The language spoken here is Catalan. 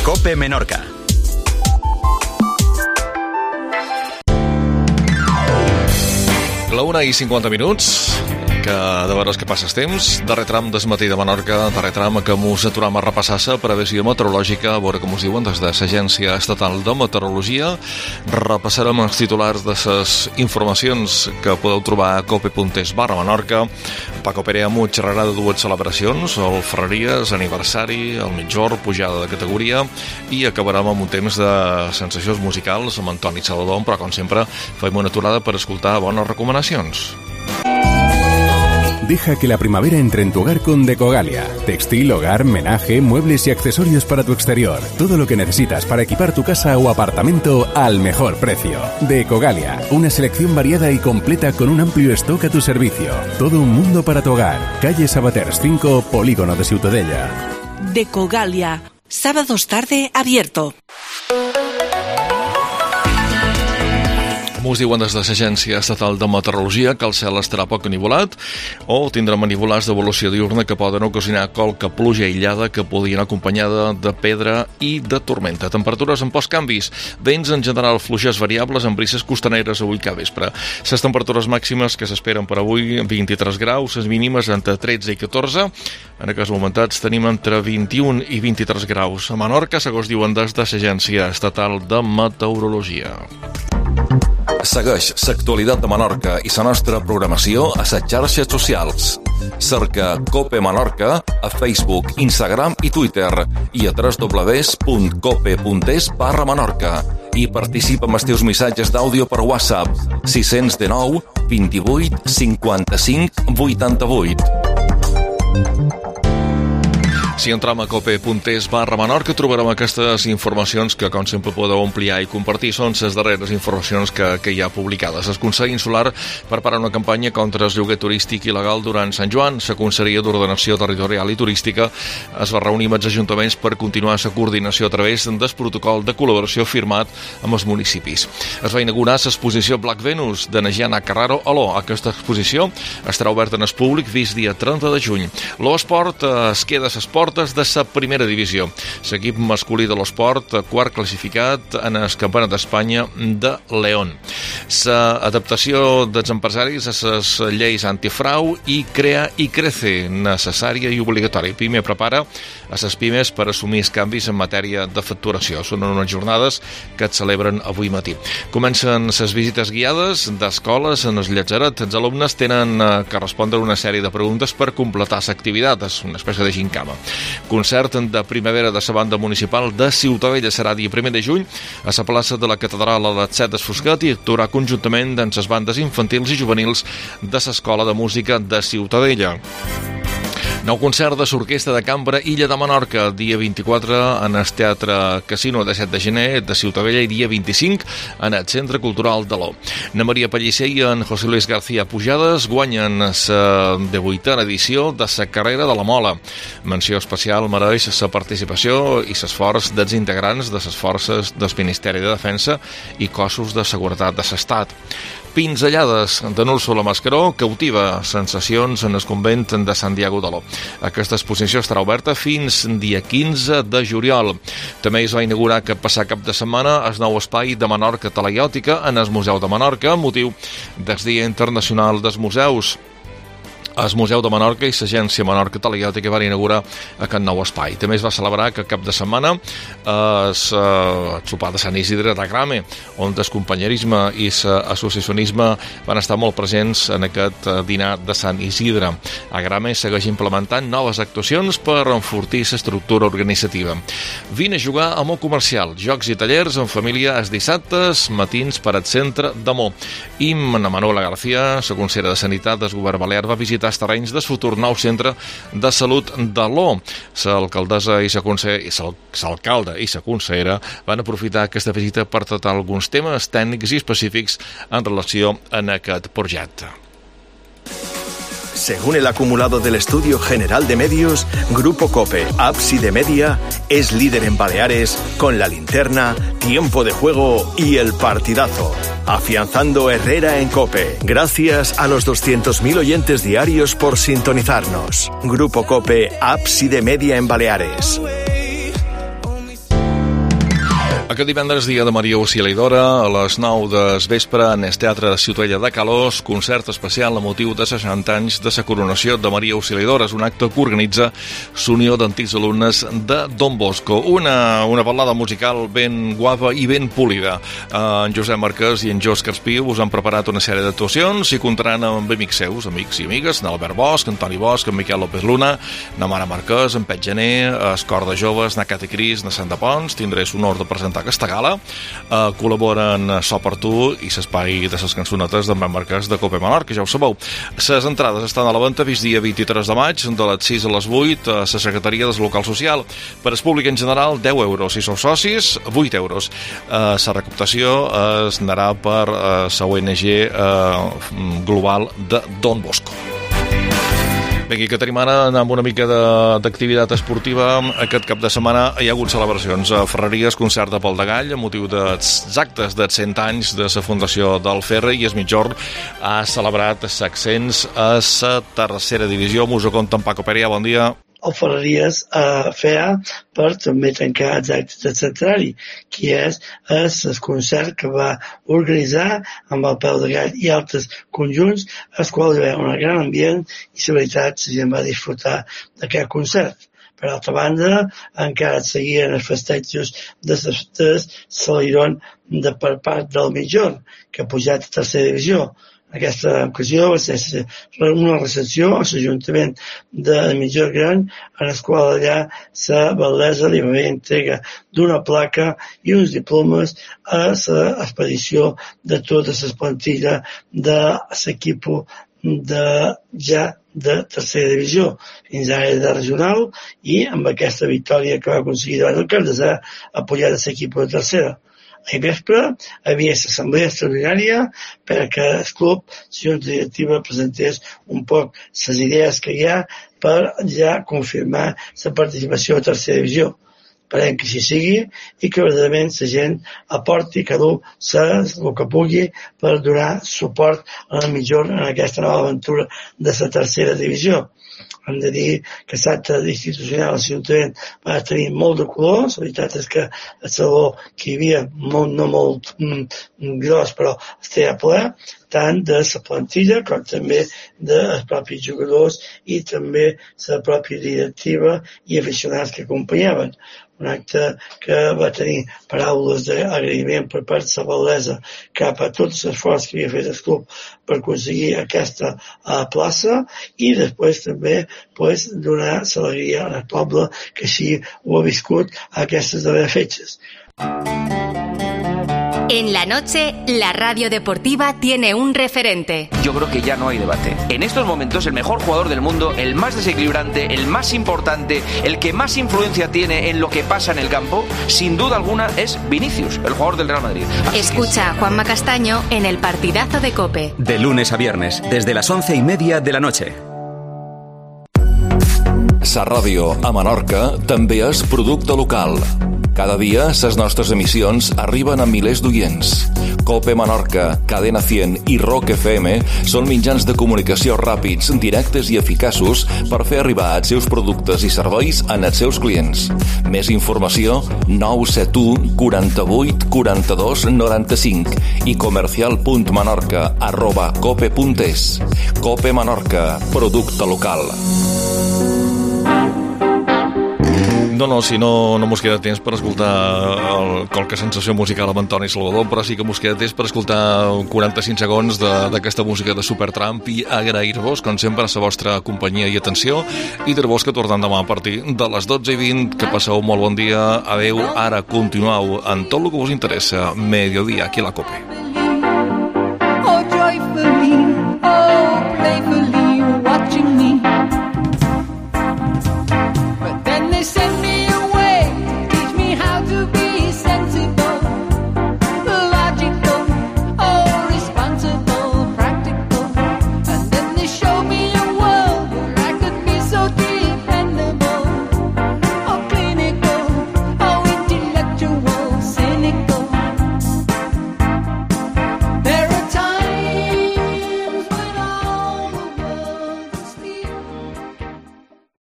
COPE Menorca. La 1:50, que de veres que passes temps. Darrer tram des matí de Menorca, darrer tram que mos aturam a repassar-se previsió meteorològica, a veure com us diuen des de l'Agència Estatal de Meteorologia. Repassarem els titulars de les informacions que podeu trobar a cope.es/Menorca. Paco Pere Amuig xerrarà de dues celebracions, el Ferreries, aniversari, el Mitjor, pujada de categoria, i acabarem amb un temps de sensacions musicals amb Antoni Salvador, però com sempre fem una aturada per escoltar bones recomanacions. Deja que la primavera entre en tu hogar con Decogalia. Textil, hogar, menaje, muebles y accesorios para tu exterior. Todo lo que necesitas para equipar tu casa o apartamento al mejor precio. Decogalia, una selección variada y completa con un amplio stock a tu servicio. Todo un mundo para tu hogar. Calle Sabaters 5, Polígono de Ciutadella. Decogalia, sábados tarde abierto. Us diuen des de l'Agència Estatal de Meteorologia que el cel estarà poc anivolat o tindrà manivolars d'evolució diurna que poden ocasionar qualque pluja aïllada que podria anar acompanyada de pedra i de tormenta. Temperatures amb pocs canvis, vents en general fluixes variables amb brises costaneres avui que vespre. Les temperatures màximes que s'esperen per avui, 23 graus, les mínimes entre 13 i 14. En aquests momentats tenim entre 21 i 23 graus. A Menorca, segons diuen des de l'Agència Estatal de Meteorologia. Segueix l'actualitat de Menorca i la nostra programació a les xarxes socials. Cerca COPE Menorca a Facebook, Instagram i Twitter i a www.cope.es/Menorca i participa amb els teus missatges d'àudio per WhatsApp 619 28 55 88. Si entrem a cope.es/Menorca trobarem aquestes informacions que, com sempre, podeu ampliar i compartir. Són les darreres informacions que hi ha publicades. El Consell Insular prepara una campanya contra el lloguer turístic il·legal durant Sant Joan. La Conselleria d'Ordenació Territorial i Turística es va reunir amb els ajuntaments per continuar la coordinació a través del protocol de col·laboració firmat amb els municipis. Es va inaugurar l'exposició Black Venus de Nagiana Carraro a l'O. Aquesta exposició estarà oberta en el públic fins dia 30 de juny. L'O Esport es queda a les portes de la primera divisió. L'equip masculí de l'Esport, quart classificat en el Campionat d'Espanya de León. L'adaptació dels empresaris a les lleis antifrau i crea i crece, necessària i obligatòria. PIME prepara a les pimes per assumir els canvis en matèria de facturació. Són unes jornades que es celebren avui matí. Comencen les visites guiades d'escoles en els Llatzeret. Els alumnes tenen que respondre una sèrie de preguntes per completar l'activitat. És una espècie de gincama. Concert de primavera de la banda municipal de Ciutadella serà dia 1 de juny a la plaça de la Catedral a les 7 d'Esfoscat i actuarà conjuntament amb les bandes infantils i juvenils de l'Escola de Música de Ciutadella. Nou concert de l'Orquestra de Cambra Illa de Menorca, dia 24 en el Teatre Casino de 7 de gener de Ciutadella i dia 25 en el Centre Cultural de l'O. Na Maria Pellicer i en José Luis García Pujades guanyen la 18a edició de la carrera de la Mola. Menció especial mereix la participació i l'esforç dels integrants de les forces del Ministeri de Defensa i cossos de seguretat de l'Estat. Pinzellades de Úrsula Mascaró cautiva sensacions en el convent de Santiago de l'O. Aquesta exposició estarà oberta fins dia 15 de juliol. També es va inaugurar aquest passat cap de setmana el nou espai de Menorca Talaiòtica en el Museu de Menorca, amb motiu del Dia Internacional dels Museus. El Museu de Menorca i l'Agència Menorca Talaiòtica van inaugurar aquest nou espai. També es va celebrar que cap de setmana el sopar de Sant Isidre de Grame, on el companyerisme i l'associacionisme van estar molt presents en aquest dinar de Sant Isidre. A Grame segueix implementant noves actuacions per enfortir l'estructura organitzativa. Vine a jugar a Mo Comercial, jocs i tallers en família els dissabtes, matins per al centre de Mo. I Manuela García, la consellera de Sanitat del Govern Balear, va visitar els terrenys del futur nou centre de salut de l'O. L'alcaldessa i l'alcalde i la consellera van aprofitar aquesta visita per tractar alguns temes tècnics i específics en relació amb aquest projecte. Según el acumulado del Estudio General de Medios, Grupo COPE, Ábside Media, es líder en Baleares con La Linterna, Tiempo de Juego y El Partidazo. Afianzando Herrera en COPE. Gracias a los 200.000 oyentes diarios por sintonizarnos. Grupo COPE, Ábside Media en Baleares. Aquest divendres, dia de Maria Auxiliadora, a les 9 del vespre, en el Teatre de Ciutadella de Calós, concert especial a motiu de 60 anys de la coronació de Maria Auxiliadora. És un acte que organitza l'Unió d'Antics Alumnes de Don Bosco. Una ballada musical ben guapa i ben polida. En Josep Marquès i en Òscar Espiu us han preparat una sèrie d'actuacions i comptaran amb amics seus, amics i amigues, en Albert Bosch, en Toni Bosch, en Miquel López Luna, na Mara Marquès, en Pet Gené, el Cor de Joves, na Cati Cris, na Santa Pons. Tindré l'honor de presentar aquesta gala. Col·laboren So per tu i l'espai de les cançonetes d'en Ben Marquès de Cope Menorca, ja ho sabeu. Les entrades estan a la venda fins dia 23 de maig, de les 6 a les 8, a la secretaria del local social. Per al públic en general, 10 euros. Si sou socis, 8 euros. La recaptació es anarà per la ONG global de Don Bosco. Bé, aquí que tenim ara amb una mica d'activitat esportiva. Aquest cap de setmana hi ha hagut celebracions a Ferreries, concert de Pol de Gall, amb motiu dels actes de 100 anys de la fundació del Ferre, i es Mitjorn ha celebrat l'accents a la tercera divisió. Mos ho conta en Paco Perea, bon dia. El Ferreries feia per també tancar els actes del centenari, que és el concert que va organitzar amb el Peu de Gall i altres conjunts, als quals hi havia un gran ambient i, la veritat, la gent va disfrutar d'aquest concert. Per altra banda, encara seguien els festejos de Salirón per part del Mitjorn, que ha pujat a tercera divisió. En aquesta ocasió va ser una recepció a l'Ajuntament de Mitjorn Gran, en la qual allà la Valdesa li va haver entrega d'una placa i uns diplomes a l'expedició de tota la plantilla de l'equip de tercera divisió, fins ara de regional, i amb aquesta victòria que va aconseguir davant el Cardesà, apoyar l'equip de tercera. Ahir vespre hi havia l'assemblea extraordinària perquè el club, la junta directiva, presentés un poc les idees que hi ha per ja confirmar la participació a tercera divisió. Esperem que així sigui i que verdaderament la gent aporti cada un el que pugui per donar suport a la Mitjorn en aquesta nova aventura de la tercera divisió. Hem de dir que l'acte institucional a l'Ajuntament va tenir molt de color. La veritat és que el saló que hi havia, no molt gros, però estava ple, tant de la plantilla com també dels propis jugadors i també la pròpia directiva i aficionats que acompanyaven. Un acte que va tenir paraules d'agraïment per part de la Valdesa cap a tot l'esforç que havia fet el club per aconseguir aquesta plaça, i després també donar l'alegria al poble que així ho ha viscut a aquestes darreres fetges. En la noche, la radio deportiva tiene un referente. Yo creo que ya no hay debate. En estos momentos, el mejor jugador del mundo, el más desequilibrante, el más importante, el que más influencia tiene en lo que pasa en el campo, sin duda alguna, es Vinicius, el jugador del Real Madrid. Escucha a Juanma Castaño en el partidazo de COPE. De lunes a viernes, desde las 11:30 de la noche. Sa ràdio a Menorca també és producte local. Cada dia, les nostres emissions arriben a milers d'oients. Cope Menorca, Cadena 100 i Rock FM són mitjans de comunicació ràpids, directes i eficaços per fer arribar els seus productes i serveis als seus clients. Més informació, 971 48 42 95 i comercial.menorca@cope.es. Cope Menorca, producte local. No, si no mos queda temps per escoltar qualque sensació musical amb Antoni Salvador, però sí que mos queda temps per escoltar 45 segons d'aquesta música de Supertramp i agrair-vos, com sempre, la vostra companyia i atenció, i dir-vos que tornem demà a partir de les 12:20, que passeu molt bon dia, adeu, ara continueu en tot el que us interessa, Mediodía, aquí a la COPE.